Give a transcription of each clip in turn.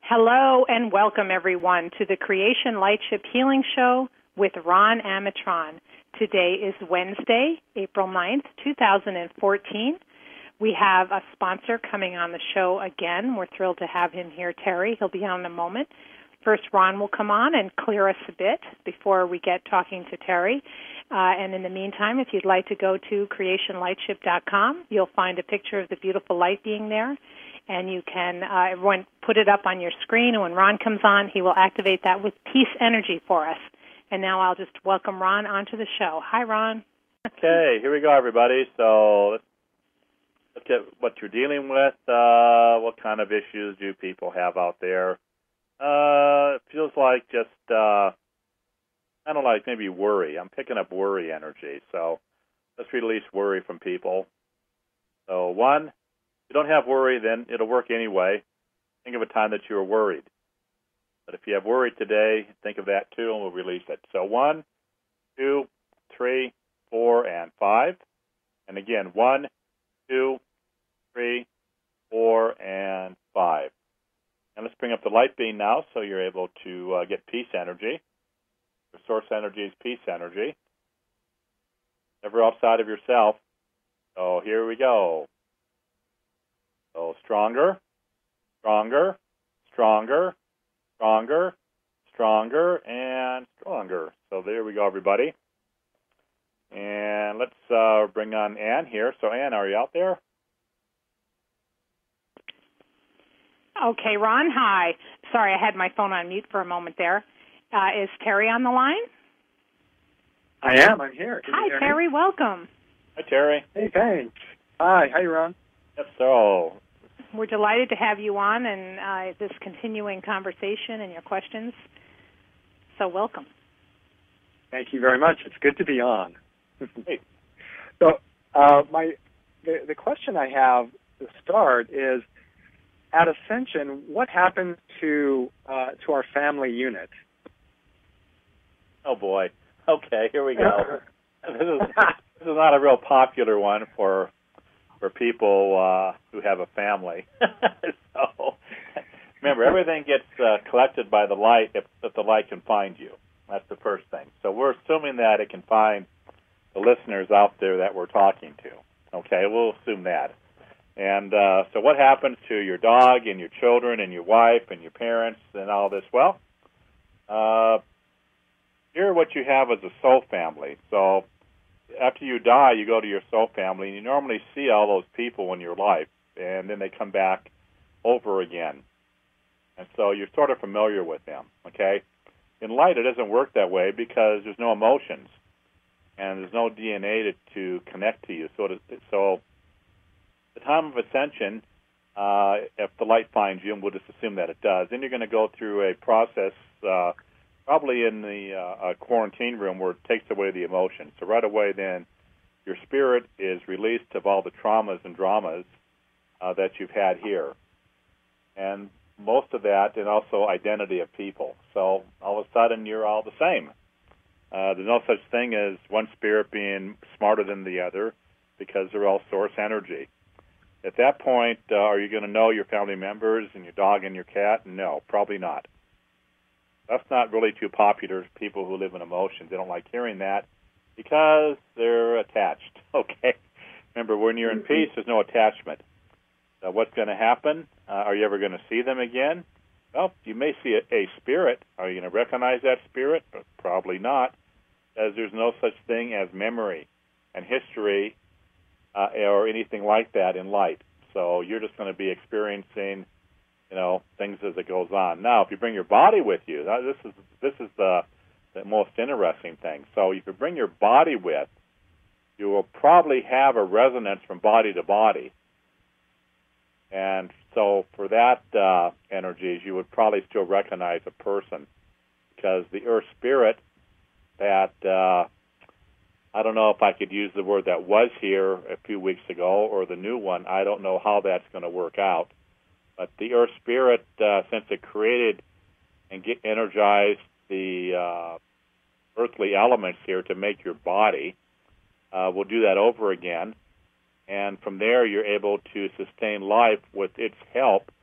Hello and welcome everyone to the Creation Lightship Healing Show with Ron Amitron. Today is Wednesday, April 9th, 2014. We have a sponsor coming on the show again. We're thrilled to have him here, Terry. He'll be on in a moment. First, Ron will come on and clear us a bit before we get talking to Terry. And in the meantime, if you'd like to go to creationlightship.com, you'll find a picture of the beautiful light being there. And you can, everyone, put it up on your screen. And when Ron comes on, he will activate that with peace energy for us. And now I'll just welcome Ron onto the show. Hi, Ron. Okay, here we go, everybody. So let's look at what you're dealing with. What kind of issues do people have out there? It feels like just kind of like maybe worry. I'm picking up worry energy. So let's release worry from people. So one, if you don't have worry, then it'll work anyway. Think of a time that you were worried. But if you have worry today, think of that too, and we'll release it. So 1, 2, 3, 4, and 5. And again, 1, 2, 3, 4, and 5. And let's bring up the light beam now so you're able to get peace energy. The source energy is peace energy. Never outside of yourself. So here we go. So stronger, stronger, stronger, stronger, stronger, and stronger. So there we go, everybody. And let's bring on Ann here. So Ann, are you out there? Okay, Ron, hi. Sorry, I had my phone on mute for a moment there. Is Terry on the line? I am. I'm here. Hi, Terry. Welcome. Hi, Terry. Hey, thanks. Hi. Hi, Ron. Yep, so we're delighted to have you on and this continuing conversation and your questions. So welcome. Thank you very much. It's good to be on. Hey. So the question I have to start is, at Ascension, what happened to our family unit? Oh boy. Okay, here we go. This is not a real popular one for people who have a family. So remember, everything gets collected by the light if the light can find you. That's the first thing. So we're assuming that it can find the listeners out there that we're talking to. Okay, we'll assume that. And so what happens to your dog and your children and your wife and your parents and all this? Well, here what you have is a soul family. So after you die, you go to your soul family, and you normally see all those people in your life, and then they come back over again. And so you're sort of familiar with them, okay? In light, it doesn't work that way because there's no emotions, and there's no DNA to connect to you. So the time of ascension, if the light finds you, and we'll just assume that it does, then you're going to go through a process probably in the quarantine room where it takes away the emotion. So right away then your spirit is released of all the traumas and dramas that you've had here. And most of that, and also identity of people. So all of a sudden you're all the same. There's no such thing as one spirit being smarter than the other because they're all source energy. At that point, are you going to know your family members and your dog and your cat? No, probably not. That's not really too popular to people who live in emotions. They don't like hearing that because they're attached, okay? Remember, when you're in peace, there's no attachment. So what's going to happen? Are you ever going to see them again? Well, you may see a spirit. Are you going to recognize that spirit? Probably not, as there's no such thing as memory and history or anything like that in light. So you're just going to be experiencing things as it goes on. Now, if you bring your body with you, this is the most interesting thing. So if you bring your body with, you will probably have a resonance from body to body. And so for that energies, you would probably still recognize a person because the earth spirit that, I don't know if I could use the word that was here a few weeks ago or the new one. I don't know how that's going to work out. But the earth spirit, since it created and energized the earthly elements here to make your body, will do that over again. And from there, you're able to sustain life with its help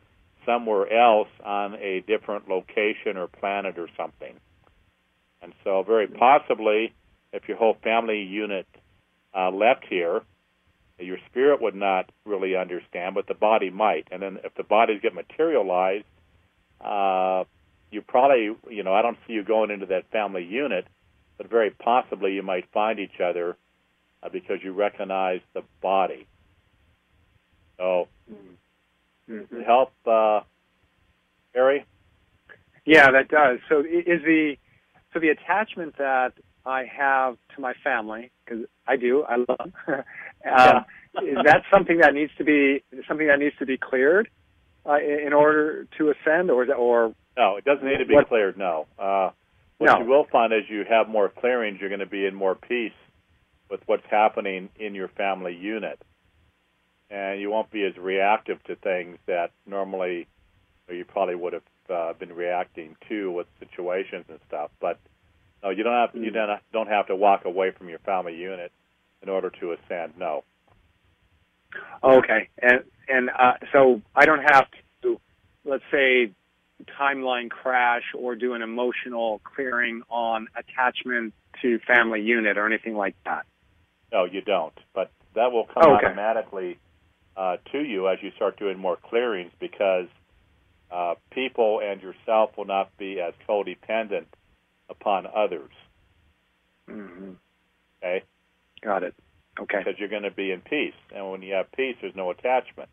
somewhere else on a different location or planet or something. And so very possibly, if your whole family unit left here, your spirit would not really understand, but the body might. And then if the bodies get materialized, you probably, I don't see you going into that family unit, but very possibly you might find each other because you recognize the body. So, does it help, Harry? Yeah, that does. So the attachment that I have to my family, because I love them, is that something that needs to be cleared in order to ascend, or no? It doesn't need to be cleared. No. What you will find as you have more clearings, you're going to be in more peace with what's happening in your family unit, and you won't be as reactive to things that normally you probably would have been reacting to with situations and stuff. But no, you don't have to walk away from your family unit in order to ascend. No. Okay, and so I don't have to, let's say, timeline crash or do an emotional clearing on attachment to family unit or anything like that. No, you don't. But that will come automatically to you as you start doing more clearings, because people and yourself will not be as codependent upon others. Mm-hmm. Okay? Got it. Okay. Because you're going to be in peace. And when you have peace, there's no attachment.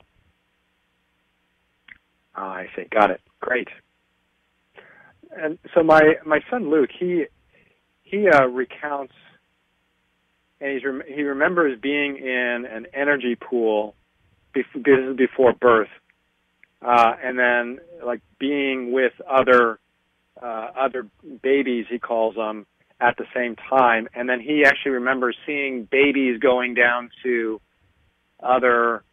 I see. Got it. Great. And so my son Luke, he recounts, and he remembers being in an energy pool before birth, and then like being with other babies, he calls them, at the same time, and then he actually remembers seeing babies going down to other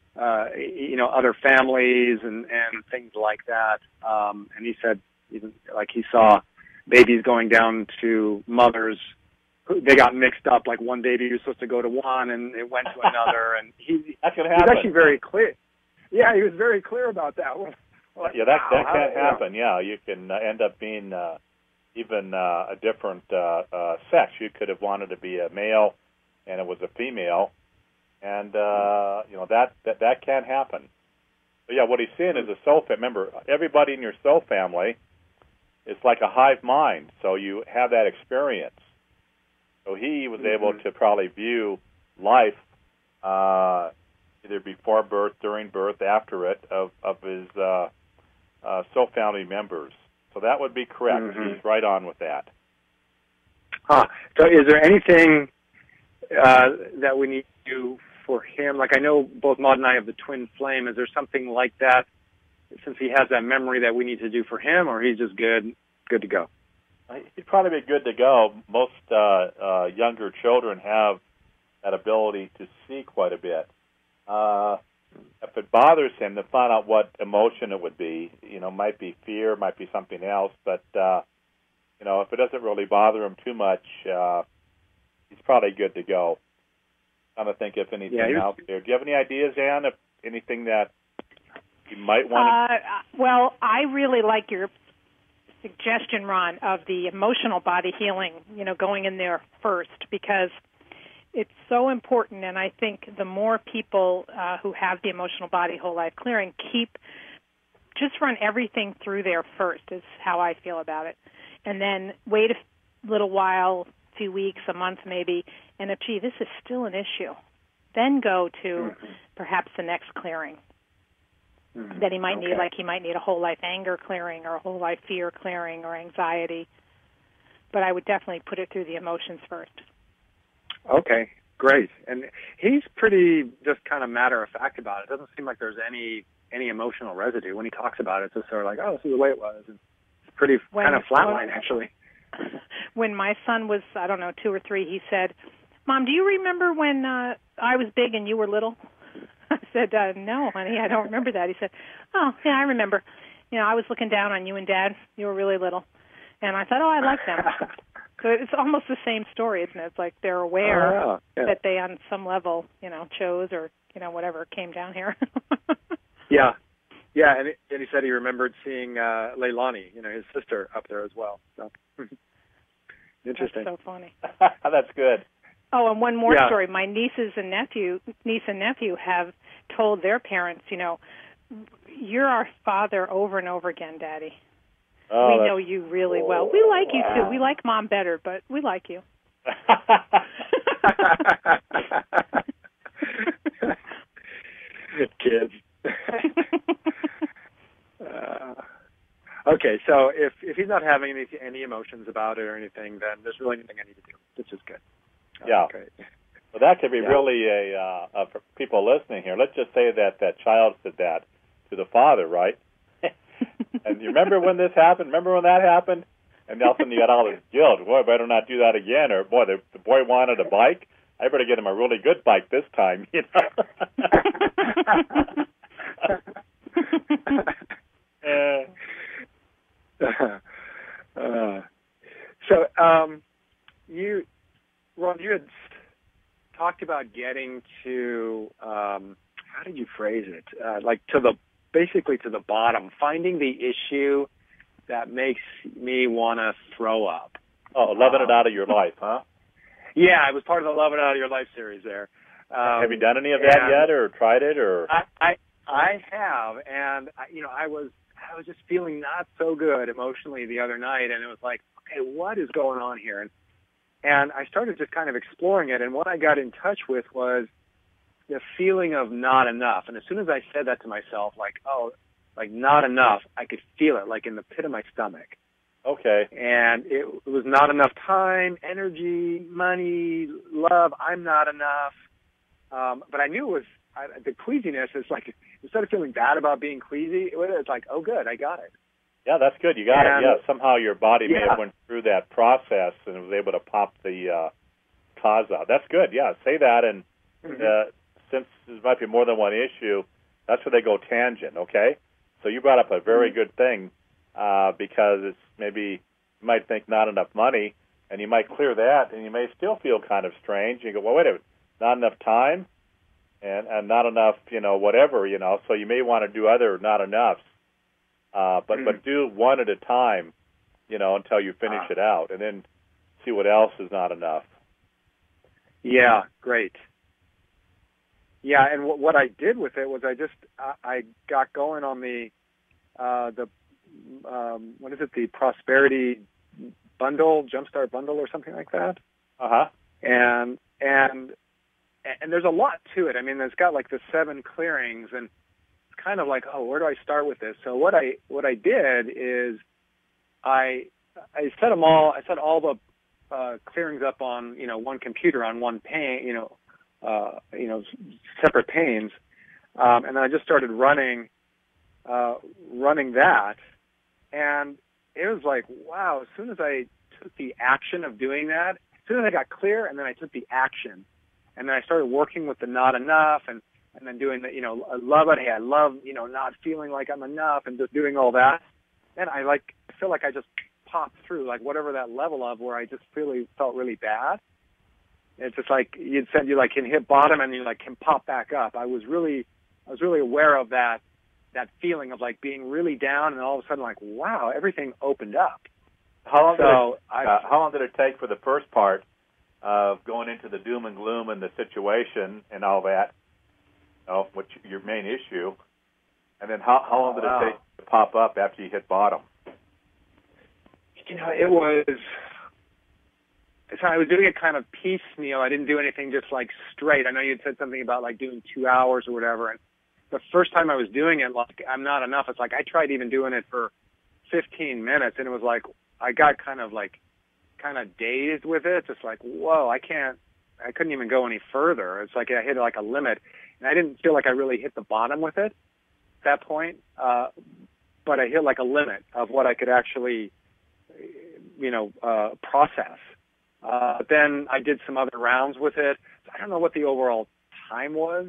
families and things like that. And he said, even like he saw babies going down to mothers. They got mixed up. Like one baby was supposed to go to one, and it went to another. And that could happen. He was actually very clear. Yeah, he was very clear about that. That can happen. Yeah, you can end up being even a different sex. You could have wanted to be a male, and it was a female, and that can happen. But yeah, what he's seeing is a soul family. Remember, everybody in your soul family is like a hive mind, so you have that experience. So he was able to probably view life either before birth, during birth, after it, of his soul family members. So that would be correct. Mm-hmm. He's right on with that. So is there anything that we need to do for him? Like I know both Maud and I have the twin flame. Is there something like that, since he has that memory, that we need to do for him, or he's just good to go? He'd probably be good to go. Most younger children have that ability to see quite a bit. If it bothers him, to find out what emotion it would be, might be fear, might be something else, but, if it doesn't really bother him too much, he's probably good to go. I'm trying to think if anything else there. Do you have any ideas, Ann, if anything that you might want to... Well, I really like your suggestion, Ron, of the emotional body healing, going in there first, because it's so important, and I think the more people who have the emotional body whole life clearing just run everything through there first is how I feel about it. And then wait a little while, 2 weeks, a month maybe, and if, this is still an issue, then go to perhaps the next clearing that he might need, like he might need a whole life anger clearing or a whole life fear clearing or anxiety. But I would definitely put it through the emotions first. Okay, great. And he's pretty just kind of matter-of-fact about it. It doesn't seem like there's any emotional residue. When he talks about it, it's just sort of like, oh, this is the way it was. It's pretty kind of flatline, actually. When my son was, 2 or 3, he said, Mom, do you remember when I was big and you were little? I said, no, honey, I don't remember that. He said, oh, yeah, I remember. I was looking down on you and Dad. You were really little. And I thought, I like them. So it's almost the same story, isn't it? It's like they're aware that they, on some level, chose or, whatever, came down here. Yeah. Yeah, and he said he remembered seeing Leilani, his sister, up there as well. So interesting. That's so funny. That's good. Oh, and one more story. My niece and nephew have told their parents, you're our father over and over again, Daddy. Oh, we know you really well. We like you too. We like Mom better, but we like you. Kids. Okay, so if he's not having any emotions about it or anything, then there's really nothing I need to do, which is good. Yeah. Great. Well, that could be really for people listening here. Let's just say that child said that to the father, right? And you remember when this happened? Remember when that happened? And all of a sudden you got all this guilt. Boy, I better not do that again. Or, boy, the boy wanted a bike. I better get him a really good bike this time, So, Ron, you had talked about getting to, how did you phrase it? Basically to the bottom, finding the issue that makes me want to throw up. Oh, loving it out of your life, huh? Yeah, I was part of the Love It Out of Your Life series there. Have you done any of that yet, or tried it, or? I have, and I was just feeling not so good emotionally the other night, and it was like, okay, what is going on here? And I started just kind of exploring it, and what I got in touch with was the feeling of not enough. And as soon as I said that to myself, not enough, I could feel it, like in the pit of my stomach. Okay. And it was not enough time, energy, money, love. I'm not enough. But I knew it was the queasiness. Is like, instead of feeling bad about being queasy, it's like, oh, good, I got it. Yeah, that's good. You got it. Yeah, somehow your body may have went through that process and was able to pop the cause out. That's good. Yeah, say that. And since there might be more than one issue, that's where they go tangent, okay? So you brought up a very good thing because it's maybe you might think not enough money, and you might clear that, and you may still feel kind of strange. You go, well, wait a minute, not enough time and not enough, whatever, so you may want to do other not enoughs. But do one at a time, until you finish it out, and then see what else is not enough. Yeah, great. Yeah, and what I did with it was I got going on the what is it, the Prosperity Bundle, Jumpstart Bundle, or something like that. And there's a lot to it. I mean, it's got like the 7 clearings, and it's kind of like, oh, where do I start with this? So what I did is I set them all. I set all the clearings up on one computer on one pane, separate panes, and then I just started running that, and it was like, wow! As soon as I took the action of doing that, as soon as I got clear, and then I took the action, and then I started working with the not enough, and then doing the, I love it. Hey, I love, not feeling like I'm enough, and just doing all that, and I feel like I just popped through, like whatever that level of where I just felt really bad. It's just like you'd said, you can hit bottom and you can pop back up. I was really aware of that feeling of being really down, and all of a sudden wow, everything opened up. How long did it take for the first part of going into the doom and gloom and the situation and all that, which your main issue, and then how long did it take to pop up after you hit bottom? It was. So I was doing it kind of piecemeal. I didn't do anything just straight. I know you had said something about doing 2 hours or whatever. And the first time I was doing it, I'm not enough. It's I tried even doing it for 15 minutes, and it was I got kind of dazed with it. Just whoa, I couldn't even go any further. It's I hit a limit, and I didn't feel like I really hit the bottom with it at that point. But I hit a limit of what I could actually, process. Then I did some other rounds with it. I don't know what the overall time was.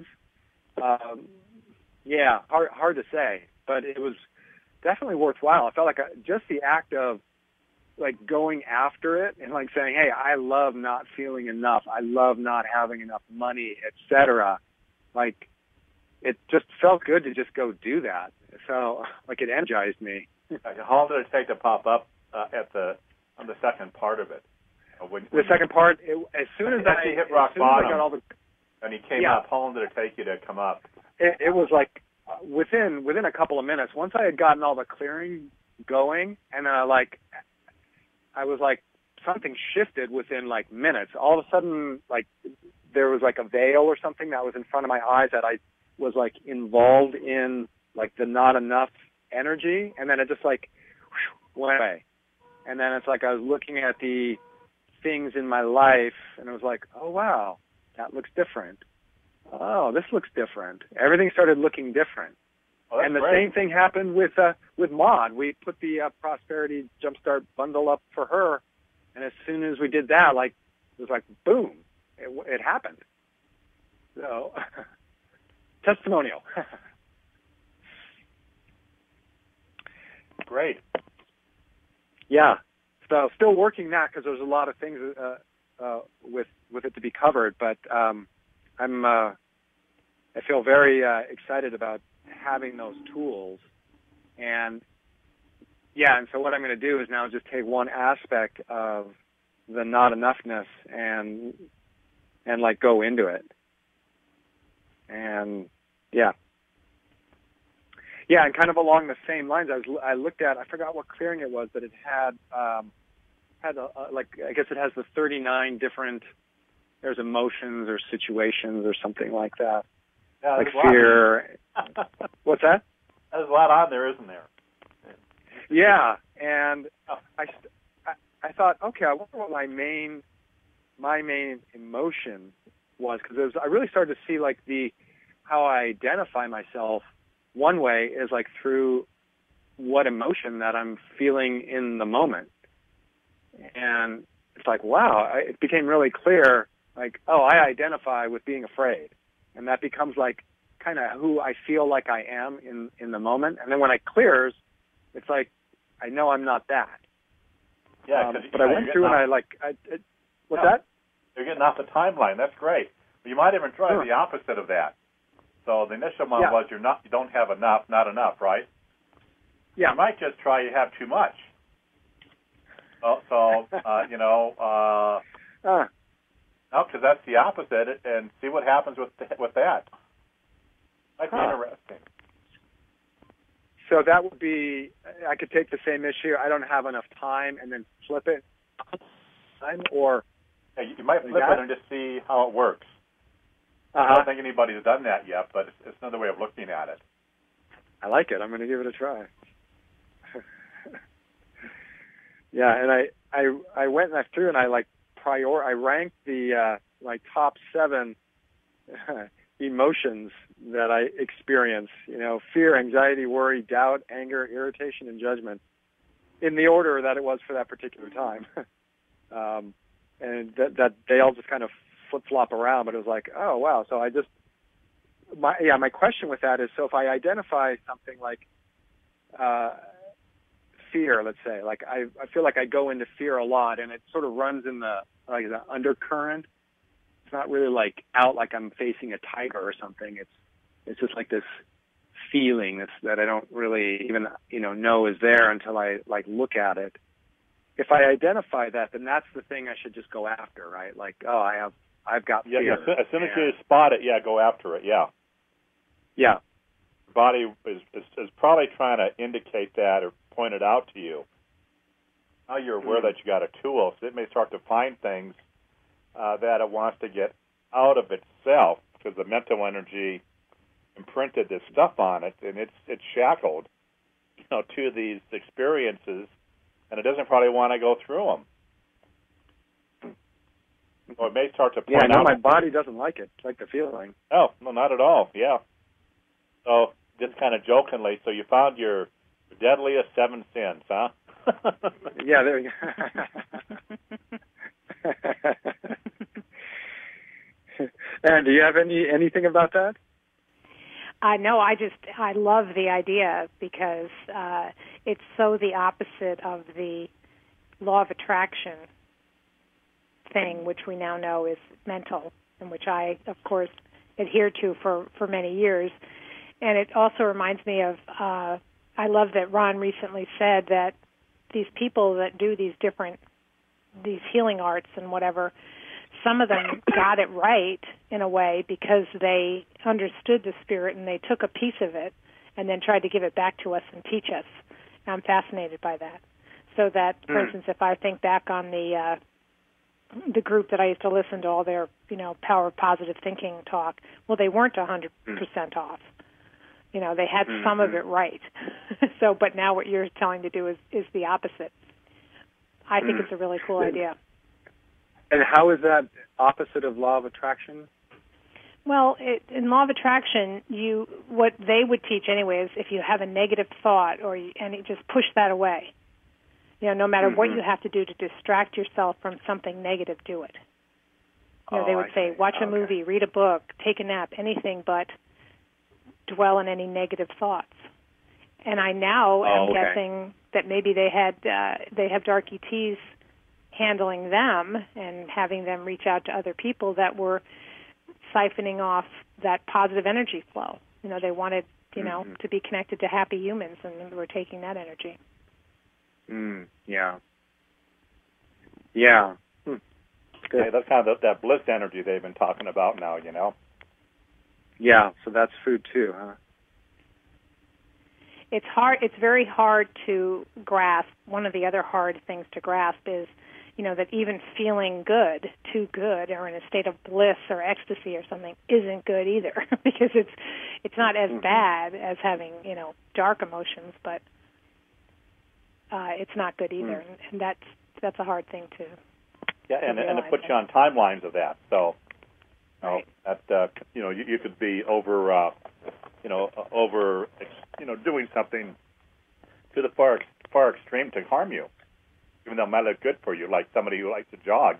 Hard to say, but it was definitely worthwhile. I felt like just the act of going after it and saying, hey, I love not feeling enough. I love not having enough money, etc. it just felt good to just go do that. So, like, it energized me. How long did it take to pop up on the second part of it? The second part, as soon as I hit rock bottom, I got all the, and he came up, how long did it take you to come up? It was like within a couple of minutes. Once I had gotten all the clearing going, and I was like, something shifted within like minutes. All of a sudden, like, there was like a veil or something that was in front of my eyes that I was like involved in, like the not enough energy, and then it just like went away. And then it's like I was looking at the things in my life, and it was like, oh wow, that looks different. Oh, this looks different. Everything started looking different. Oh, and the great. same thing happened with Maud. We put the Prosperity Jumpstart bundle up for her, and as soon as we did that, like, it was like boom, it happened. So, testimonial. Great. Yeah. So still working that because there's a lot of things with it to be covered, but I feel very excited about having those tools, and so what I'm going to do is now just take one aspect of the not enoughness and like go into it, and and kind of along the same lines, I looked at, I forgot what clearing it was, but it had like, I guess it has the 39 different, there's emotions or situations or something like that. Yeah, like fear. What's that? There's a lot on there, isn't there? Yeah, and I thought, okay, I wonder what my main emotion was, because I really started to see like how I identify myself. One way is like through what emotion that I'm feeling in the moment, and it's like, wow, it became really clear. Like, oh, I identify with being afraid. And that becomes like kind of who I feel like I am in the moment. And then when it clears, it's like, I know I'm not that. Yeah, but I went through and what's that? You're getting off the timeline. That's great. But you might even try the opposite of that. So the initial one was you don't have enough, not enough, right? Yeah. You might just try you have too much. No, because that's the opposite, and see what happens with that. Might be interesting. So that would be, I could take the same issue, I don't have enough time, and then flip it, or... Yeah, you might flip it and just see how it works. I don't think anybody's done that yet, but it's another way of looking at it. I like it. I'm going to give it a try. Yeah, and I went and I threw and I I ranked the my top 7 emotions that I experience. Fear, anxiety, worry, doubt, anger, irritation, and judgment, in the order that it was for that particular time. And that they all just kind of flip-flop around, but it was like, oh wow. So my question with that is, so if I identify something like fear, let's say, like I feel like I go into fear a lot, and it sort of runs in the undercurrent. It's not really like out like I'm facing a tiger or something. It's just like this feeling that I don't really even know is there until I like look at it. If I identify that, then that's the thing I should just go after, right? Like, oh, I've got fear. Yeah, as soon as you spot it, go after it, yeah. Yeah. Your body is probably trying to indicate that or point it out to you. Now you're aware that you got a tool, so it may start to find things that it wants to get out of itself, because the mental energy imprinted this stuff on it, and it's shackled, to these experiences, and it doesn't probably want to go through them. Or it may start to point out. My body doesn't like it. It's like the feeling. Oh, no, not at all. Yeah. So just kind of jokingly, so you found your deadliest 7 sins, huh? Yeah, there you go. And do you have anything about that? No, I love the idea because it's so the opposite of the law of attraction thing, which we now know is mental, and which I, of course, adhered to for many years. And it also reminds me of, I love that Ron recently said that these people that do these healing arts and whatever, some of them got it right in a way because they understood the spirit and they took a piece of it and then tried to give it back to us and teach us. And I'm fascinated by that. So that, for instance, if I think back on the group that I used to listen to all their, power of positive thinking talk, well, they weren't 100% off. They had some of it right. So, but now what you're telling to do is the opposite. I think it's a really cool idea. And how is that opposite of law of attraction? Well, in law of attraction, what they would teach anyway is if you have a negative thought and you just push that away. No matter what you have to do to distract yourself from something negative, do it. They would say, watch a movie, read a book, take a nap, anything but dwell on any negative thoughts. And I now am guessing that maybe they have dark ETs handling them and having them reach out to other people that were siphoning off that positive energy flow. They wanted, to be connected to happy humans, and we're taking that energy. Yeah. Yeah. Good. Yeah, that's kind of that bliss energy they've been talking about now, Yeah, so that's food too, huh? It's hard. It's very hard to grasp. One of the other hard things to grasp is, that even feeling good, too good, or in a state of bliss or ecstasy or something isn't good either, because it's not as bad as having, dark emotions, but it's not good either, and that's a hard thing to. Yeah, and to put you on timelines of that. So, right. That you could be over doing something to the far extreme to harm you, even though it might look good for you, like somebody who likes to jog.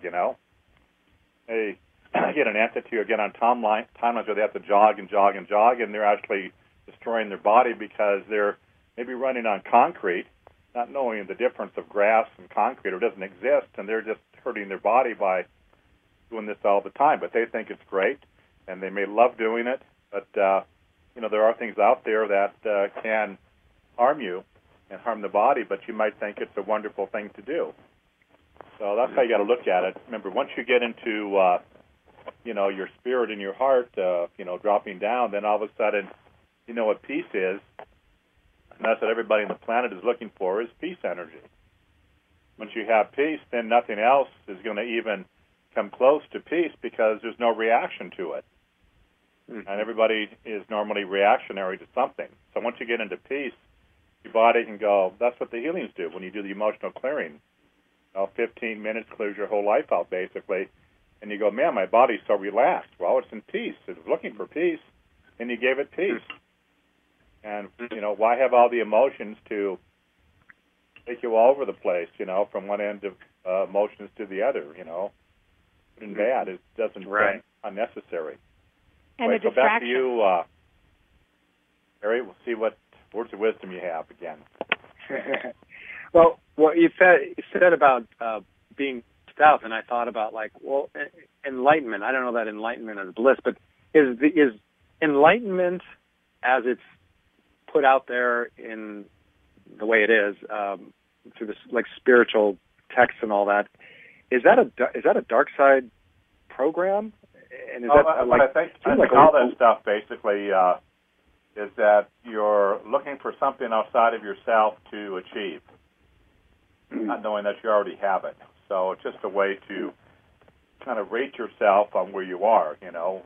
They get an entity or get on timelines where they have to jog and jog and jog, and they're actually destroying their body because they're maybe running on concrete, not knowing the difference of grass and concrete, or doesn't exist, and they're just hurting their body by doing this all the time. But they think it's great, and they may love doing it, but there are things out there that can harm you and harm the body, but you might think it's a wonderful thing to do. So that's how you got to look at it. Remember, once you get into your spirit and your heart dropping down, then all of a sudden what peace is. And that's what everybody on the planet is looking for, is peace energy. Once you have peace, then nothing else is going to even come close to peace because there's no reaction to it. And everybody is normally reactionary to something. So once you get into peace, your body can go, that's what the healings do when you do the emotional clearing. 15 minutes clears your whole life out, basically. And you go, man, my body's so relaxed. Well, it's in peace. It was looking for peace, and you gave it peace. And, why have all the emotions to take you all over the place, from one end of emotions to the other, Good and bad. It doesn't seem unnecessary. And so back to you, Harry. We'll see what words of wisdom you have again. Well, what you said about being out, and I thought about enlightenment. I don't know that enlightenment is bliss, but is enlightenment, as it's put out there in the way it is through this spiritual texts and all that, is that a dark side program? And is that I think all that stuff basically is that you're looking for something outside of yourself to achieve, not knowing that you already have it. So it's just a way to kind of rate yourself on where you are.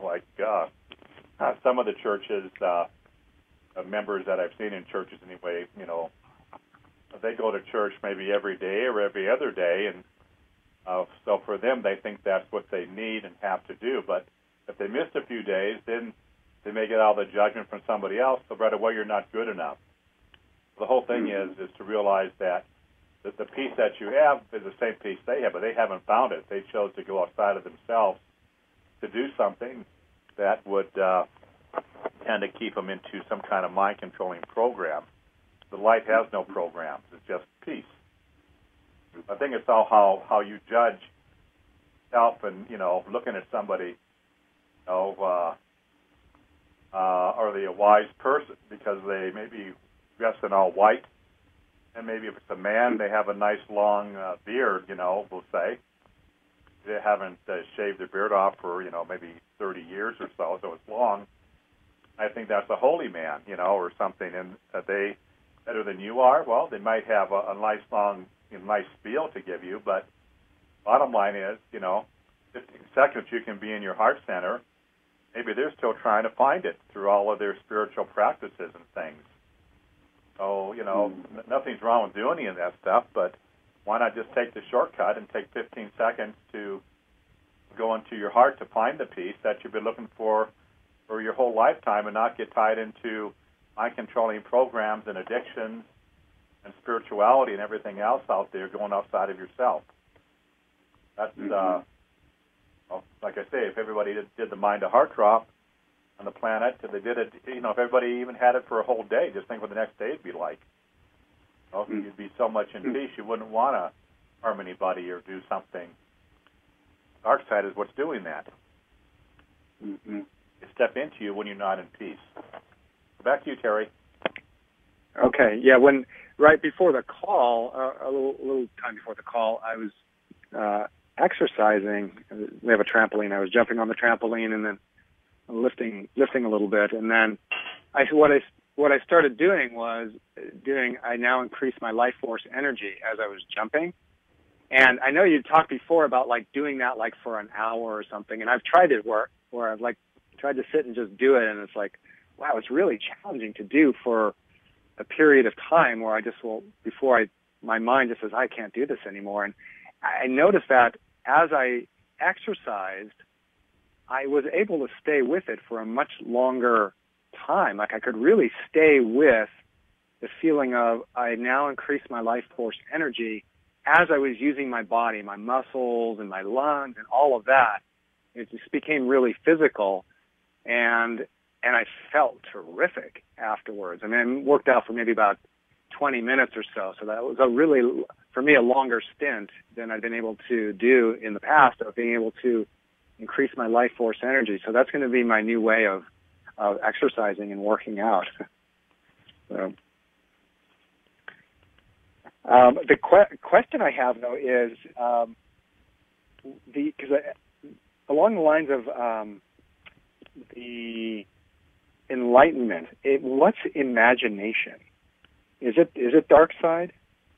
Some of the churches, members that I've seen in churches anyway, they go to church maybe every day or every other day, and so for them, they think that's what they need and have to do. But if they missed a few days, then they may get all the judgment from somebody else. So right away, you're not good enough. The whole thing is to realize that the peace that you have is the same peace they have, but they haven't found it. They chose to go outside of themselves to do something that would tend to keep them into some kind of mind-controlling program. The light has no programs. It's just peace. I think it's all how you judge self and, looking at somebody, Are they a wise person because they maybe dress in all white? And maybe if it's a man, they have a nice long beard, we'll say. They haven't shaved their beard off for, maybe 30 years or so it's long. I think that's a holy man, or something. And are they better than you are? Well, they might have a nice long, nice spiel to give you, but bottom line is, 15 seconds you can be in your heart center. Maybe they're still trying to find it through all of their spiritual practices and things. So, nothing's wrong with doing any of that stuff, but why not just take the shortcut and take 15 seconds to go into your heart to find the peace that you've been looking for your whole lifetime and not get tied into mind-controlling programs and addictions and spirituality and everything else out there going outside of yourself. That's, like I say, if everybody did the mind-to-heart drop on the planet, if they did it, if everybody even had it for a whole day, just think what the next day would be like. You'd be so much in peace, you wouldn't want to harm anybody or do something. Dark side is what's doing that. Mm-hmm. It step into you when you're not in peace. Back to you, Terry. Okay. Yeah. When right before the call, a little time before the call, I was exercising. We have a trampoline. I was jumping on the trampoline and then lifting a little bit, and then what I started doing was I now increased my life force energy as I was jumping. And I know you talked before about doing that for an hour or something, and I've tried it where I've tried to sit and just do it, and it's wow, it's really challenging to do for a period of time where my mind just says, I can't do this anymore. And I noticed that as I exercised, I was able to stay with it for a much longer time. I could really stay with the feeling of I now increased my life force energy as I was using my body, my muscles and my lungs and all of that. It just became really physical, and I felt terrific afterwards. I mean, it worked out for maybe about 20 minutes or so. So that was for me, a longer stint than I'd been able to do in the past of being able to increase my life force energy. So that's going to be my new way of exercising and working out. So, the question I have though is along the lines of the enlightenment. What's imagination? Is it dark side?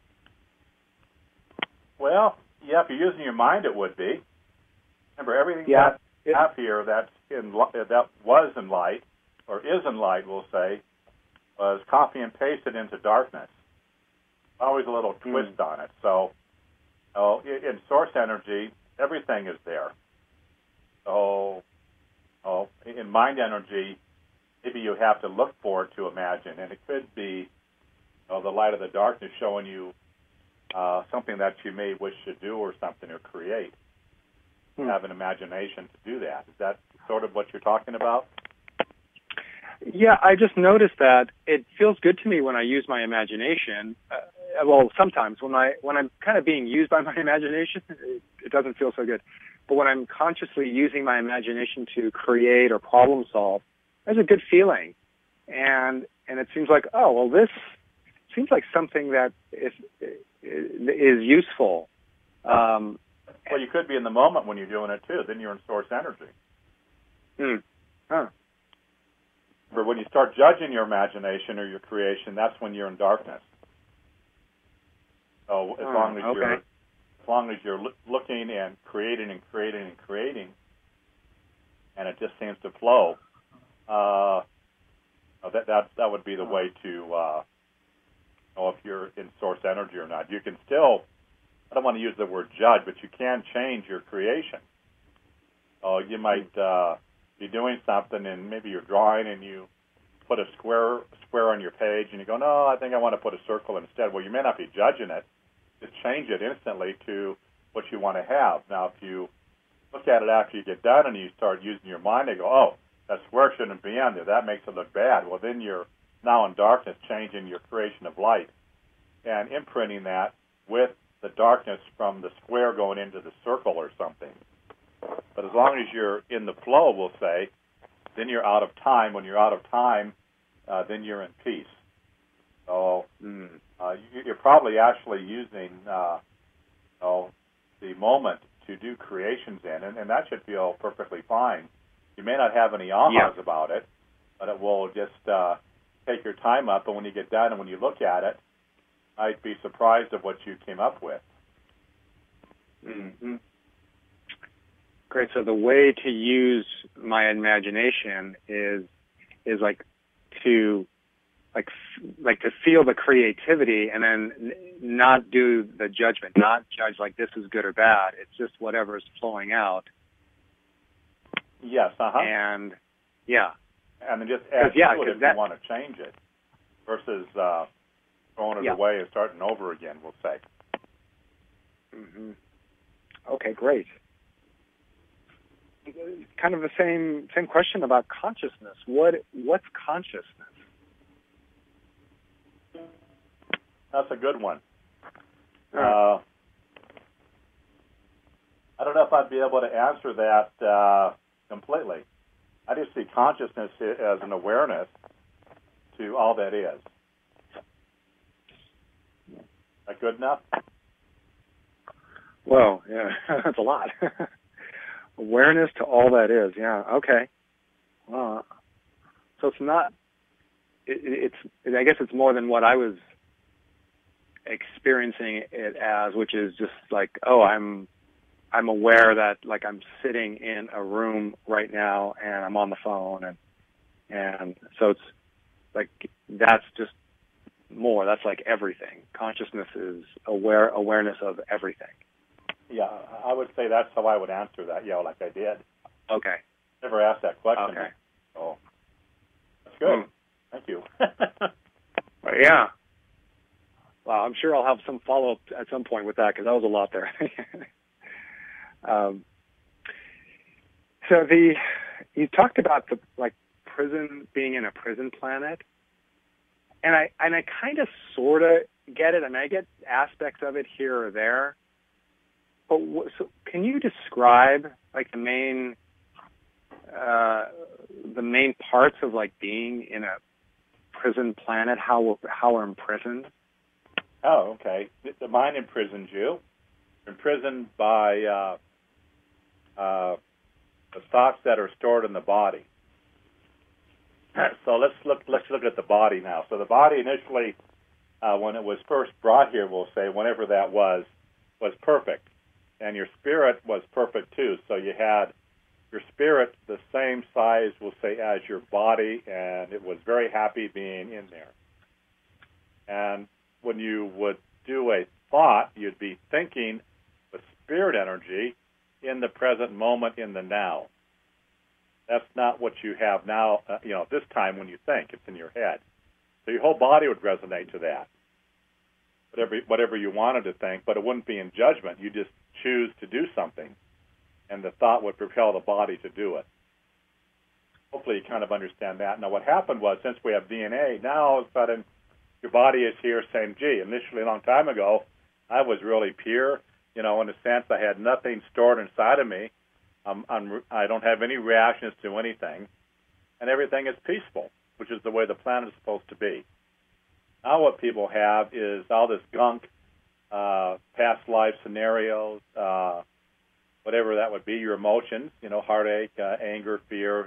Well, yeah. If you're using your mind, it would be. Remember, everything that here that was in light, or is in light, we'll say, was copy and pasted into darkness. Always a little twist on it. So, in source energy, everything is there. So, in mind energy, maybe you have to look for it to imagine, and it could be the light of the darkness showing you something that you may wish to do or something or create. Have an imagination to do that. Is that sort of what you're talking about? Yeah, I just noticed that it feels good to me when I use my imagination. Well, sometimes when I'm kind of being used by my imagination, it doesn't feel so good. But when I'm consciously using my imagination to create or problem solve, there's a good feeling. And it seems like, this seems like something that is useful. Well, you could be in the moment when you're doing it, too. Then you're in source energy. But when you start judging your imagination or your creation, that's when you're in darkness. So as long as you're looking and creating and creating and creating, and it just seems to flow, that would be the way to know if you're in source energy or not. You can still, I don't want to use the word judge, but you can change your creation. You might be doing something, and maybe you're drawing, and you put a square on your page, and you go, no, I think I want to put a circle instead. Well, you may not be judging it. Just change it instantly to what you want to have. Now, if you look at it after you get done and you start using your mind, and go, that square shouldn't be on there. That makes it look bad. Well, then you're now in darkness, changing your creation of light and imprinting that with the darkness from the square going into the circle or something. But as long as you're in the flow, we'll say, then you're out of time. When you're out of time, then you're in peace. So you're probably actually using the moment to do creations in, and that should feel perfectly fine. You may not have any ahas about it, but it will just take your time up, and when you get done and when you look at it, I'd be surprised of what you came up with. Mm-hmm. Great. So the way to use my imagination is like to to feel the creativity and then not do the judgment, not judge like this is good or bad. It's just whatever is flowing out. Yes. And and then just add to it if you want to change it, versus throwing it away and starting over again, we'll say. Mm-hmm. Okay, great. Kind of the same question about consciousness. What's consciousness? That's a good one. I don't know if I'd be able to answer that completely. I just see consciousness as an awareness to all that is. Is that good enough? Well, yeah, that's a lot. Awareness to all that is. Yeah. Okay. So it's not. It's. I guess it's more than what I was experiencing it as, which is just like, I'm aware that like I'm sitting in a room right now and I'm on the phone, and so it's like that's just more. That's like everything. Consciousness is awareness of everything. Yeah, I would say that's how I would answer that. Yeah, like I did. Okay. Never asked that question. Okay. So that's good. Thank you. Yeah. Well, I'm sure I'll have some follow-up at some point with that, because that was a lot there. So you talked about the prison, being in a prison planet, and I kind of sort of get it. I mean, I get aspects of it here or there. But so can you describe like the main parts of like being in a prison planet? How we're imprisoned? Oh, okay. The mind imprisons you. You're imprisoned by the thoughts that are stored in the body. So let's look at the body now. So the body initially, when it was first brought here, we'll say, whenever that was perfect, and your spirit was perfect too. So you had your spirit the same size, we'll say, as your body, and it was very happy being in there. And when you would do a thought, you'd be thinking the spirit energy in the present moment, in the now. That's not what you have now, this time when you think. It's in your head. So your whole body would resonate to that, whatever you wanted to think, but it wouldn't be in judgment. You just choose to do something, and the thought would propel the body to do it. Hopefully you kind of understand that. Now what happened was, since we have DNA, now all of a sudden your body is here saying, gee, initially a long time ago, I was really pure, in a sense I had nothing stored inside of me. I don't have any reactions to anything, and everything is peaceful, which is the way the planet is supposed to be. Now what people have is all this gunk, past life scenarios, whatever that would be, your emotions, heartache, anger, fear,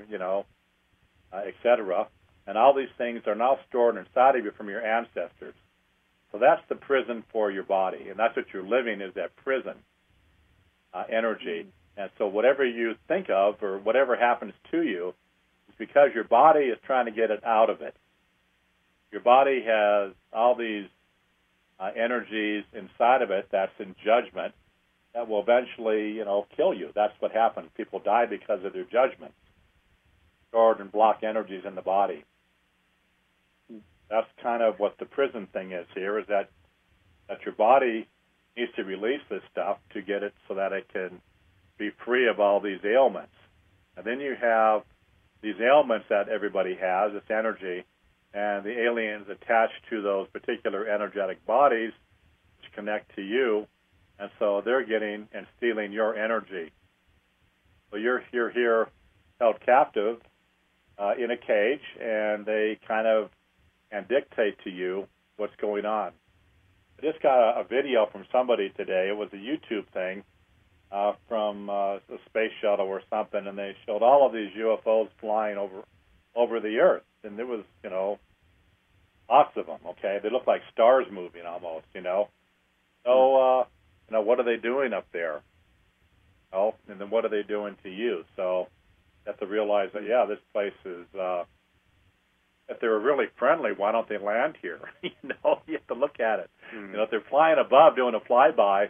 etc. And all these things are now stored inside of you from your ancestors. So that's the prison for your body, and that's what you're living, is that prison energy. And so whatever you think of or whatever happens to you is because your body is trying to get it out of it. Your body has all these energies inside of it that's in judgment that will eventually, kill you. That's what happens. People die because of their judgment. Stored and blocked energies in the body. That's kind of what the prison thing is here, is that your body needs to release this stuff to get it so that it can be free of all these ailments. And then you have these ailments that everybody has, this energy, and the aliens attached to those particular energetic bodies which connect to you, and so they're getting and stealing your energy. So you're here held captive, in a cage, and they kind of and dictate to you what's going on. I just got a video from somebody today. It was a YouTube thing from the space shuttle or something, and they showed all of these UFOs flying over the Earth, and there was, lots of them. Okay, they looked like stars moving almost. So, what are they doing up there? Oh, and then what are they doing to you? So you have to realize that, this place is, if they were really friendly, why don't they land here? You have to look at it. Mm-hmm. If they're flying above doing a flyby,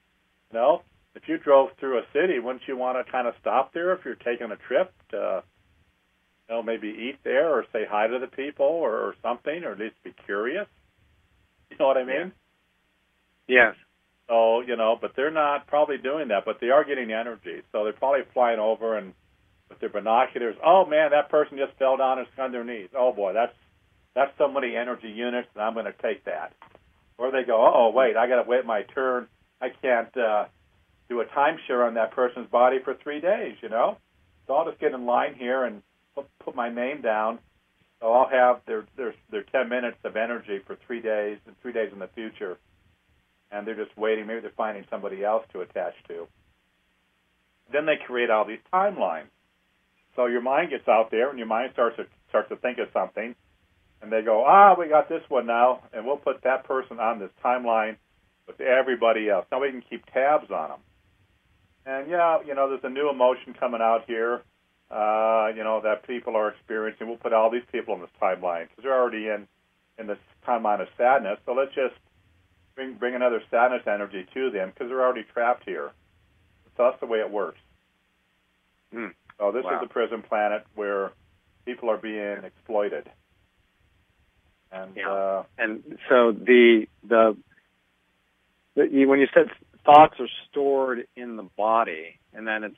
if you drove through a city, wouldn't you want to kind of stop there if you're taking a trip to, maybe eat there or say hi to the people or something, or at least be curious? You know what I mean? Yes. So, but they're not probably doing that, but they are getting energy. So they're probably flying over and with their binoculars, oh, man, that person just fell down and on their knees. Oh, boy, that's so many energy units, and I'm going to take that. Or they go, oh, wait, I got to wait my turn. I can't do a timeshare on that person's body for 3 days, So I'll just get in line here and put my name down. So I'll have their 10 minutes of energy for 3 days and 3 days in the future. And they're just waiting. Maybe they're finding somebody else to attach to. Then they create all these timelines. So your mind gets out there, and your mind starts to think of something, and they go, we got this one now, and we'll put that person on this timeline with everybody else. Now we can keep tabs on them. And, there's a new emotion coming out here, that people are experiencing. We'll put all these people on this timeline because they're already in this timeline of sadness. So let's just bring another sadness energy to them because they're already trapped here. So that's the way it works. So this is the prison planet where people are being exploited. And and so when you said thoughts are stored in the body, and then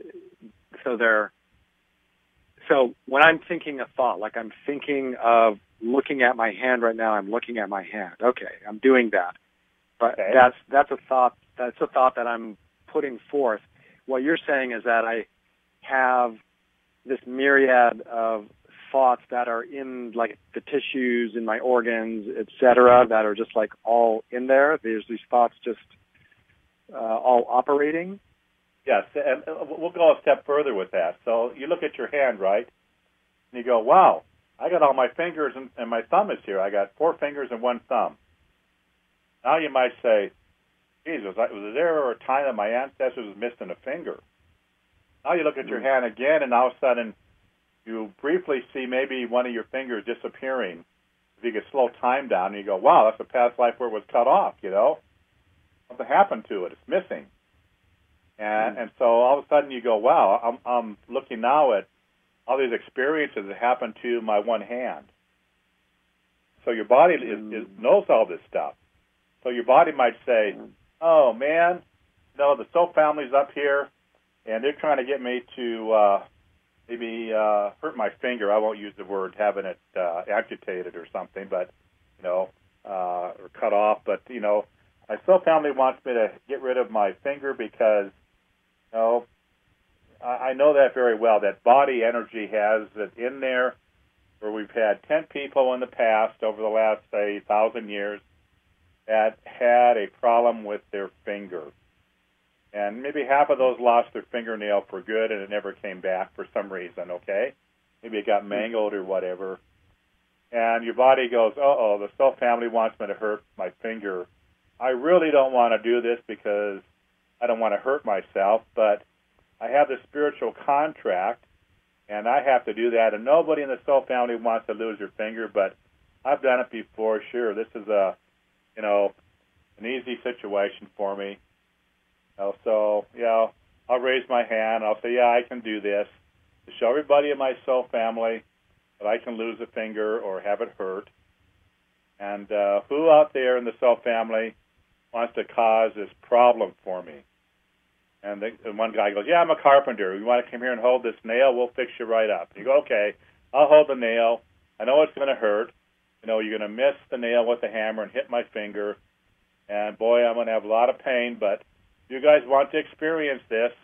so when I'm thinking a thought, like I'm thinking of looking at my hand right now, I'm looking at my hand. Okay, I'm doing that. But that's a thought that I'm putting forth. What you're saying is that I have this myriad of thoughts that are in like the tissues in my organs, etc., that are just like all in there. There's these thoughts just all operating. Yes, and we'll go a step further with that. So you look at your hand, right, and you go, wow, I got all my fingers and my thumb is here. I got 4 fingers and 1 thumb. Now you might say, geez, was there a time that my ancestors was missing a finger? Now you look at your hand again, and all of a sudden you briefly see maybe one of your fingers disappearing. If you could slow time down, and you go, wow, that's a past life where it was cut off, Something happened to it. It's missing. And so all of a sudden you go, wow, I'm looking now at all these experiences that happened to my one hand. So your body knows all this stuff. So your body might say, oh, man, the soul family's up here, and they're trying to get me to maybe hurt my finger. I won't use the word having it amputated or something, but, or cut off. But, my soul family wants me to get rid of my finger because, I know that very well, that body energy has it in there where we've had 10 people in the past over the last, say, 1,000 years that had a problem with their finger. And maybe half of those lost their fingernail for good and it never came back for some reason, okay? Maybe it got mangled or whatever. And your body goes, the soul family wants me to hurt my finger. I really don't want to do this because I don't want to hurt myself, but I have this spiritual contract, and I have to do that. And nobody in the soul family wants to lose your finger, but I've done it before. Sure, this is an easy situation for me. So, I'll raise my hand. I'll say, I can do this to show everybody in my soul family that I can lose a finger or have it hurt. And who out there in the soul family wants to cause this problem for me? And one guy goes, I'm a carpenter. You want to come here and hold this nail? We'll fix you right up. You go, okay, I'll hold the nail. I know it's going to hurt. You're going to miss the nail with the hammer and hit my finger. And, boy, I'm going to have a lot of pain. But you guys want to experience this,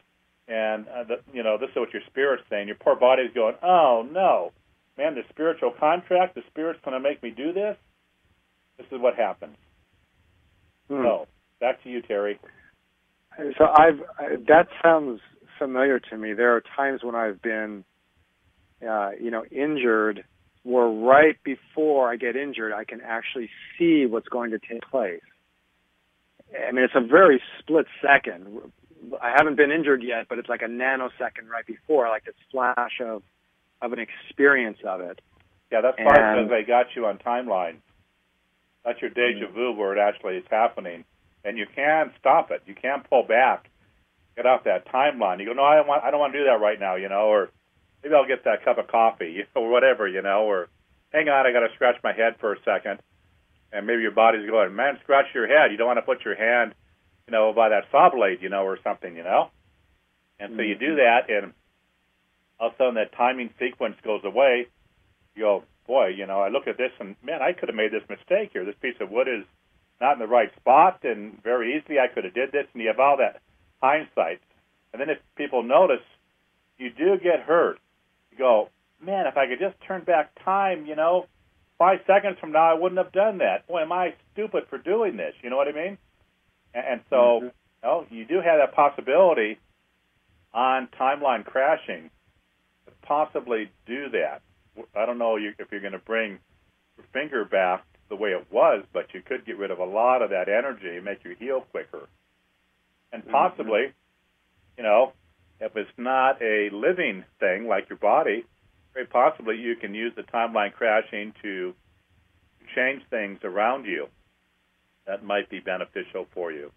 And this is what your spirit's saying. Your poor body's going, oh no, man, the spiritual contract, the spirit's going to make me do this. This is what happens. So, back to you, Terry. So that sounds familiar to me. There are times when I've been, injured, where right before I get injured, I can actually see what's going to take place. I mean, it's a very split second. I haven't been injured yet, but it's like a nanosecond right before, like this flash of an experience of it. Yeah, that's part because they got you on timeline. That's your deja vu where it actually is happening. And you can stop it. You can pull back, get off that timeline. You go, no, I don't want to do that right now, or maybe I'll get that cup of coffee, or whatever, or hang on, I got to scratch my head for a second. And maybe your body's going, man, scratch your head. You don't want to put your hand, by that saw blade, or something, And so you do that, and all of a sudden that timing sequence goes away. You go, boy, I look at this, and, man, I could have made this mistake here. This piece of wood is not in the right spot, and very easily I could have did this, and you have all that hindsight. And then if people notice, you do get hurt. You go, man, if I could just turn back time, 5 seconds from now I wouldn't have done that. Boy, am I stupid for doing this, you know what I mean? And so, you do have that possibility on timeline crashing to possibly do that. I don't know if you're going to bring your finger back the way it was, but you could get rid of a lot of that energy and make you heal quicker. And possibly, if it's not a living thing like your body, very possibly you can use the timeline crashing to change things around you. That might be beneficial for you.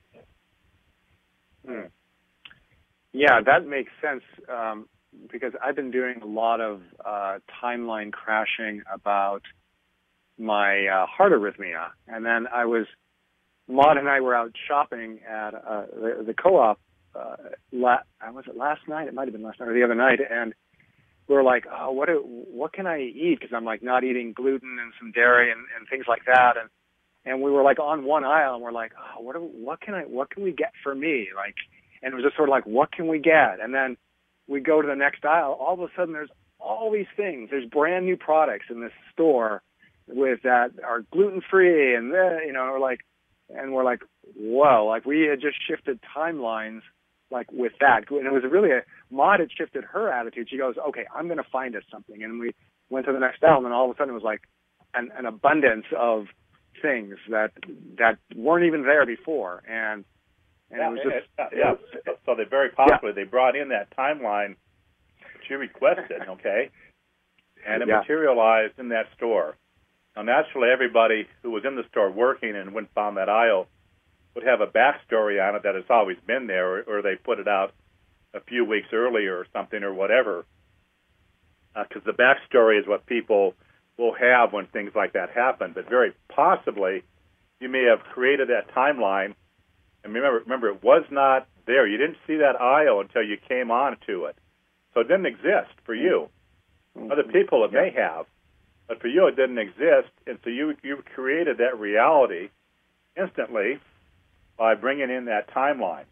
Yeah, that makes sense because I've been doing a lot of timeline crashing about my heart arrhythmia. And then Maud and I were out shopping at the co-op, was it last night? It might have been last night or the other night. And we were like, oh, what can I eat? Because I'm like not eating gluten and some dairy and things like that. And we were like on one aisle, and we're like, oh, what can we get for me? Like, and it was just sort of like, what can we get? And then we go to the next aisle. All of a sudden, there's all these things. There's brand new products in this store with that are gluten free, and we're like, whoa! Like we had just shifted timelines, like with that. And it was really Maud had shifted her attitude. She goes, okay, I'm going to find us something. And we went to the next aisle, and then all of a sudden it was like an abundance of things that weren't even there before, and it was just So they very possibly they brought in that timeline that you requested, okay, and it materialized in that store. Now, naturally, everybody who was in the store working and went down that aisle would have a backstory on it that it's always been there, or they put it out a few weeks earlier or something or whatever, because the backstory is what people will have when things like that happen. But very possibly, you may have created that timeline. And remember, it was not there. You didn't see that aisle until you came on to it. So it didn't exist for you. Other people it may have, but for you it didn't exist. And so you created that reality instantly by bringing in that timeline.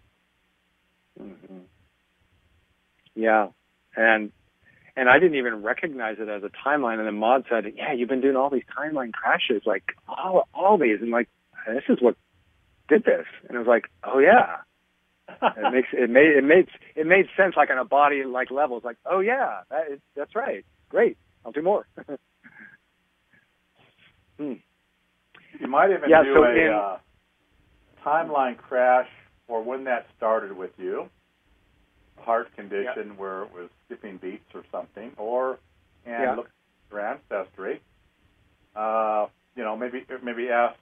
Yeah, and I didn't even recognize it as a timeline. And then Maud said, yeah, you've been doing all these timeline crashes, like all these. And like, this is what did this. And it was like, oh yeah. It made sense, like on a body like level. It's like, oh yeah, that's right. Great. I'll do more. You might even do a timeline crash for when that started with you. Heart condition where it was skipping beats or something, look at your ancestry. Maybe ask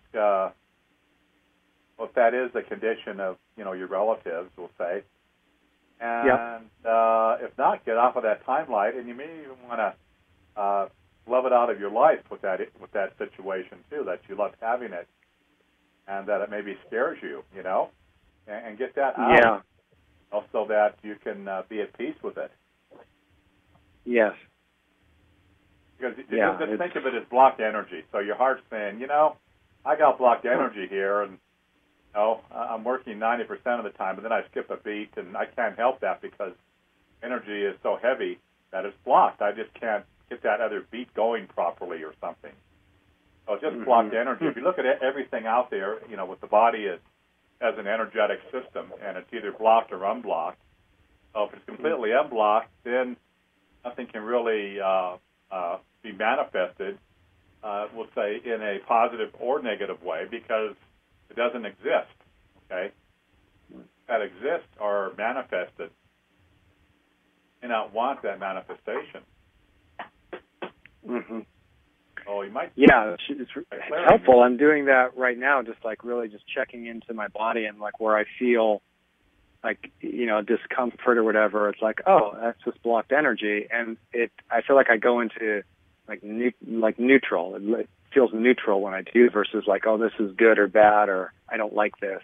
if that is a condition of your relatives, we'll say, and if not, get off of that timeline, and you may even want to love it out of your life with that situation too, that you loved having it, and that it maybe scares you, and get that out. Yeah. Also, that you can be at peace with it. Yes. Because just think of it as blocked energy. So your heart's saying, I got blocked energy here, and No, I'm working 90% of the time, but then I skip a beat, and I can't help that because energy is so heavy that it's blocked. I just can't get that other beat going properly or something. So it's just blocked energy. If you look at everything out there, with the body as an energetic system, and it's either blocked or unblocked. So if it's completely unblocked, then nothing can really be manifested, we'll say, in a positive or negative way because it doesn't exist, okay? That exists or manifested. You not want that manifestation. Mm-hmm. Oh, you might. Yeah, it's helpful. I'm doing that right now, just like really just checking into my body and like where I feel like, discomfort or whatever. It's like, oh, that's just blocked energy. And I feel like I go into like neutral. It feels neutral when I do versus like, oh, this is good or bad or I don't like this.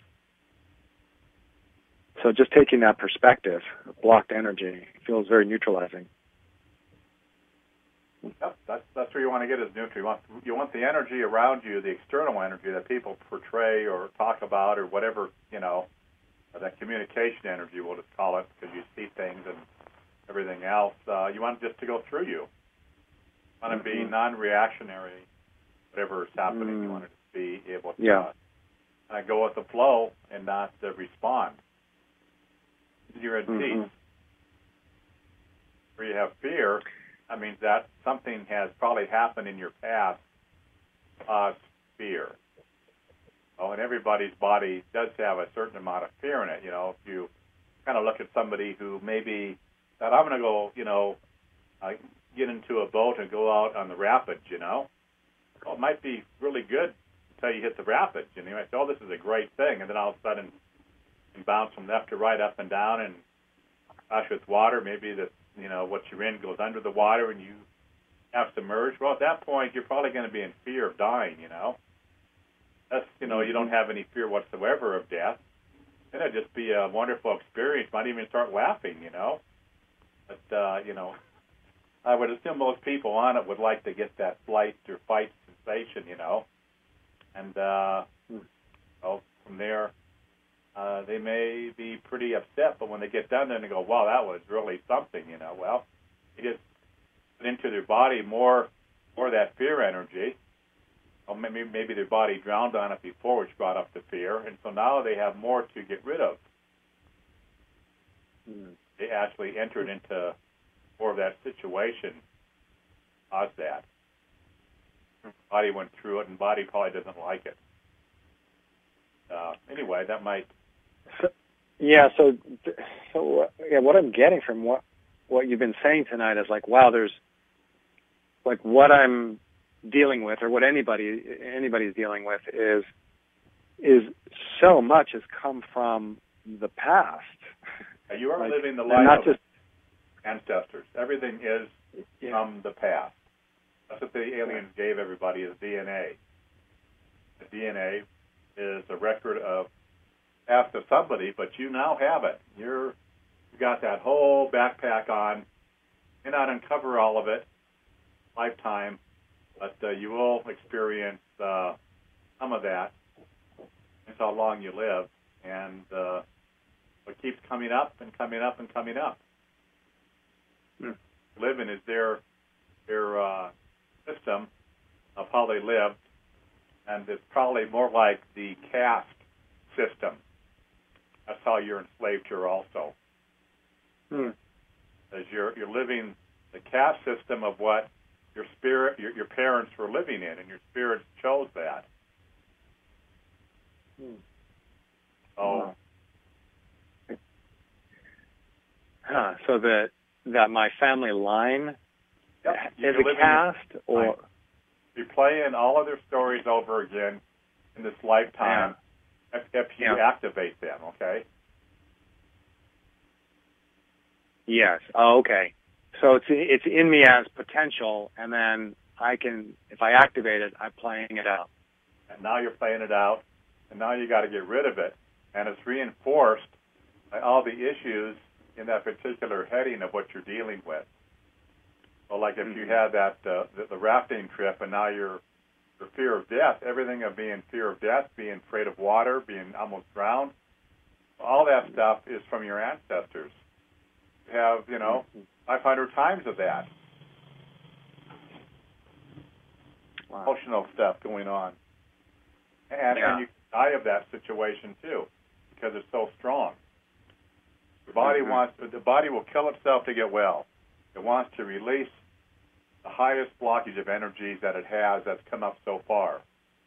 So just taking that perspective, blocked energy, feels very neutralizing. Yep, that's where you want to get is neutral. You want the energy around you, the external energy that people portray or talk about or whatever, that communication energy, we'll just call it, because you see things and everything else. You want it just to go through you. You want to be non-reactionary, whatever is happening. You want it to be able to go with the flow and not respond. You're at peace. Where you have fear, that means that something has probably happened in your past caused fear. Oh, and everybody's body does have a certain amount of fear in it. If you kind of look at somebody who maybe that I'm going to go, get into a boat and go out on the rapids, well, it might be really good until you hit the rapids. You might say, oh, this is a great thing, and then all of a sudden you bounce from left to right, up and down, and splash with water. Maybe what you're in goes under the water and you have submerged. Well, at that point, you're probably going to be in fear of dying, That's, you don't have any fear whatsoever of death. And it'd just be a wonderful experience. Might even start laughing, But, I would assume most people on it would like to get that flight or fight sensation, And, from there, they may be pretty upset, but when they get done there and they go, wow, that was really something, Well, they just put into their body more of that fear energy. Or maybe their body drowned on it before, which brought up the fear, and so now they have more to get rid of. They actually entered into more of that situation, caused that. Body went through it, and body probably doesn't like it. Anyway, that might. What I'm getting from what you've been saying tonight is like, wow, there's like what I'm dealing with, or what anybody's dealing with, is so much has come from the past. You are like, living the life not of just ancestors. Everything is from the past. That's what the aliens gave everybody is DNA. The DNA is a record of past of somebody, but you now have it. You got that whole backpack on. You may not uncover all of it lifetime, but you will experience some of that. It's how long you live, and it keeps coming up and coming up and coming up. Living is their system of how they lived, and it's probably more like the caste system. That's how you're enslaved here also. As you're living the caste system of what your spirit, your parents were living in, and your spirit chose that. So that my family line is a caste, or you're playing all of their stories over again in this lifetime if you activate them. Okay. Yes. Oh, okay. So it's in me as potential, and then I can, if I activate it, I'm playing it out. And now you're playing it out, and now you got to get rid of it, and it's reinforced by all the issues in that particular heading of what you're dealing with. So, like if you had that the rafting trip, and now you're the fear of death, everything of being fear of death, being afraid of water, being almost drowned, all that stuff is from your ancestors. You have, 500 times of that. Wow. Emotional stuff going on. And you die of that situation too, because it's so strong. The body will kill itself to get well. It wants to release the highest blockage of energies that it has that's come up so far.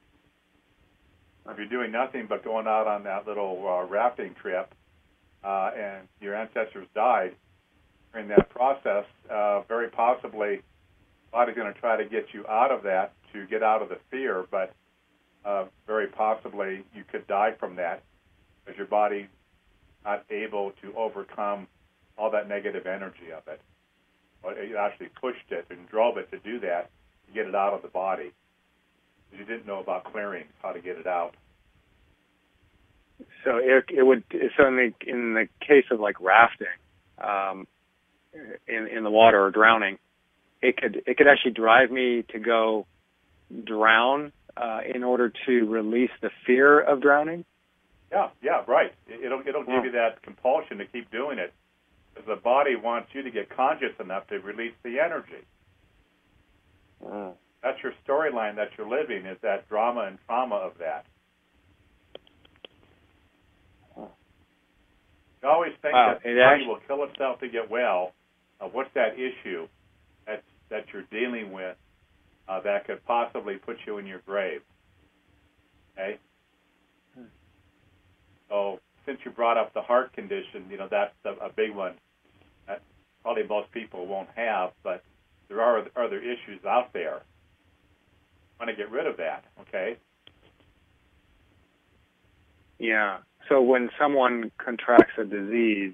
If you're doing nothing but going out on that little rafting trip, and your ancestors died during that process, very possibly the body's going to try to get you out of that to get out of the fear, but very possibly you could die from that because your body not able to overcome all that negative energy of it. It actually pushed it and drove it to do that, to get it out of the body. You didn't know about clearings, how to get it out. So it would. So in the case of like rafting, in the water or drowning, it could actually drive me to go drown in order to release the fear of drowning. Yeah, right. It'll give you that compulsion to keep doing it, because the body wants you to get conscious enough to release the energy. That's your storyline that you're living, is that drama and trauma of that. You always think that the body will kill itself to get well. What's that issue that you're dealing with that could possibly put you in your grave? Okay? So since you brought up the heart condition, that's a big one that probably most people won't have, but there are other issues out there. I want to get rid of that, okay? Yeah. So when someone contracts a disease,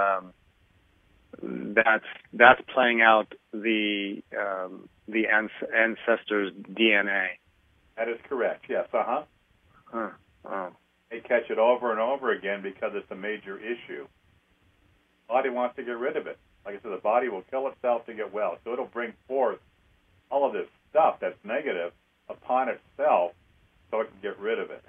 that's playing out the ancestors' DNA. That is correct. Yes. Wow. They catch it over and over again because it's a major issue. The body wants to get rid of it. Like I said, the body will kill itself to get well. So it'll bring forth all of this stuff that's negative upon itself so it can get rid of it.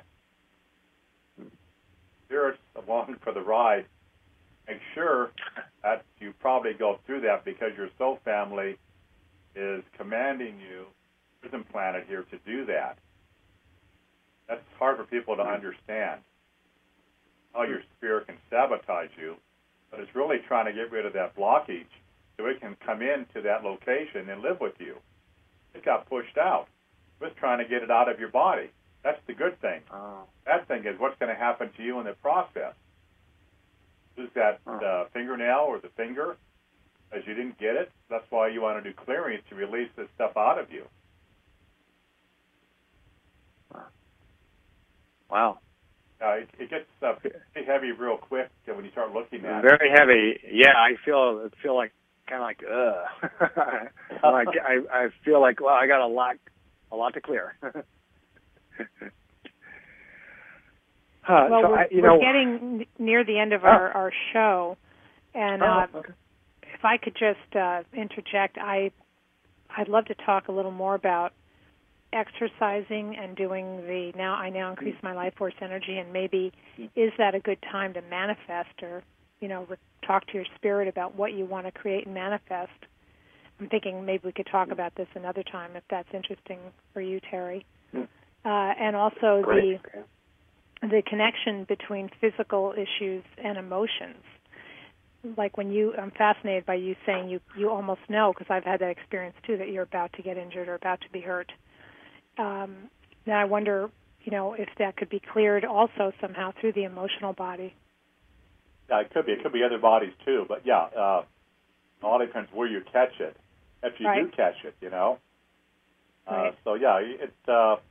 Spirits along for the ride, make sure that you probably go through that, because your soul family is commanding you, prison planet here, to do that. That's hard for people to understand, how your spirit can sabotage you, but it's really trying to get rid of that blockage so it can come into that location and live with you. It got pushed out. It was trying to get it out of your body. That's the good thing. Bad thing is what's going to happen to you in the process. Is that fingernail or the finger, as you didn't get it? That's why you want to do clearings, to release this stuff out of you. Wow. It gets pretty heavy real quick when you start looking at it. Very heavy. Yeah, I feel like kind of like like I feel like, well, I got a lot to clear. Well, we're getting near the end of our show, and if I could just interject, I'd love to talk a little more about exercising and doing I now increase my life force energy, and maybe is that a good time to manifest, or talk to your spirit about what you want to create and manifest. I'm thinking maybe we could talk about this another time if that's interesting for you, Terry. And also the connection between physical issues and emotions. Like I'm fascinated by you saying you almost know, because I've had that experience too, that you're about to get injured or about to be hurt. Now I wonder, if that could be cleared also somehow through the emotional body. Yeah, it could be. It could be other bodies too, but yeah, all depends where you catch it. If you do catch it, Right. So yeah, it's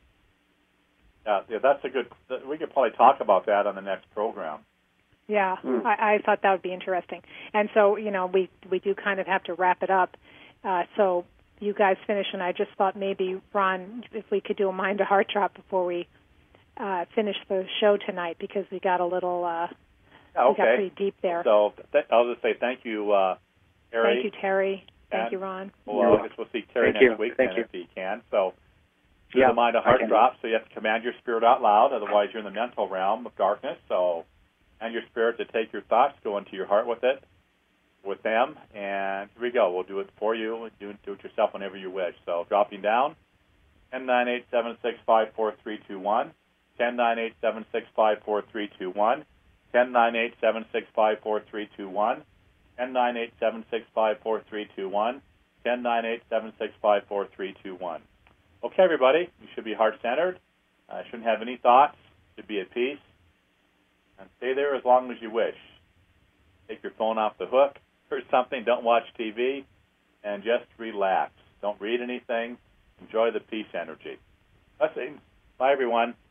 that's a good. We could probably talk about that on the next program. Yeah, I thought that would be interesting. And so, we do kind of have to wrap it up. So you guys finish, and I just thought maybe, Ron, if we could do a mind to heart drop before we finish the show tonight, because we got a little we got pretty deep there. So I'll just say thank you, Terry. Thank you, Terry. Thank you, Ron. Well, I guess we'll see Terry next week if he can. So through the mind of heart drop, so you have to command your spirit out loud, otherwise you're in the mental realm of darkness. So, and your spirit to take your thoughts, go into your heart with it, with them, and here we go. We'll do it for you. Do it yourself whenever you wish. So, dropping down, 1098-765-4321, 1098-765-4321, 1098-765-4321, 1098-765-4321, 1098-765-4321. Okay, everybody, you should be heart-centered. Shouldn't have any thoughts. Should be at peace. And stay there as long as you wish. Take your phone off the hook or something. Don't watch TV. And just relax. Don't read anything. Enjoy the peace energy. Blessings. Bye, everyone.